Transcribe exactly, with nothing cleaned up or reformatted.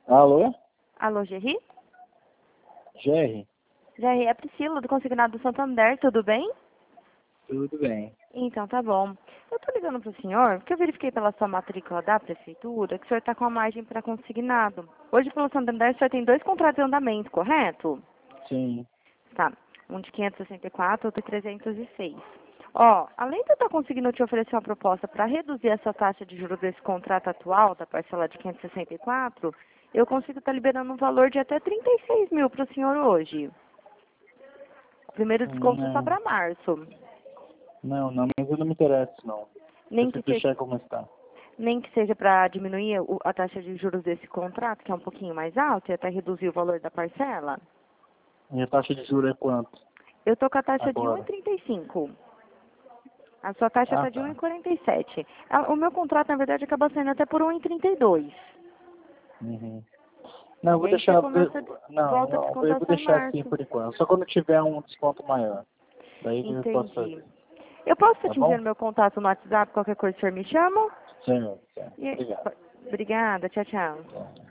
Alô? Alô, Gerry? Jerry? Gerry, é Priscila, do Consignado do Santander, tudo bem? Tudo bem. Então, tá bom. Eu tô ligando pro senhor, porque eu verifiquei pela sua matrícula da prefeitura que o senhor tá com a margem para consignado. Hoje, pelo Santander, o senhor tem dois contratos em andamento, correto? Sim. Tá. Um de quinhentos e sessenta e quatro, outro de trezentos e seis. Ó, além de eu estar conseguindo te oferecer uma proposta para reduzir essa taxa de juros desse contrato atual, da parcela de quinhentos e sessenta e quatro, eu consigo estar liberando um valor de até trinta e seis mil para o senhor hoje. O primeiro desconto é só Não, para março. não, não, mas eu não me interesso, não. Nem que Preciso seja, deixar como está. nem que seja para diminuir o- a taxa de juros desse contrato, que é um pouquinho mais alta, e até reduzir o valor da parcela. E a taxa de juros é quanto? Eu tô com a taxa de Agora. um vírgula trinta e cinco. A sua taxa Ah, está de um tá. vírgula quarenta e sete. A- O meu contrato, na verdade, acaba saindo até por um vírgula trinta e dois. Uhum. Não, eu E vou aí você deixar. começa, Não, volta a não, eu descontar vou só em deixar assim março. por enquanto. Só quando tiver um desconto maior. Daí eu posso Entendi. fazer. Eu posso estar Tá te bom? enviando meu contato no WhatsApp, qualquer coisa o senhor me chama? Certo, certo. E... Obrigado. Obrigada, tchau, tchau. Tá.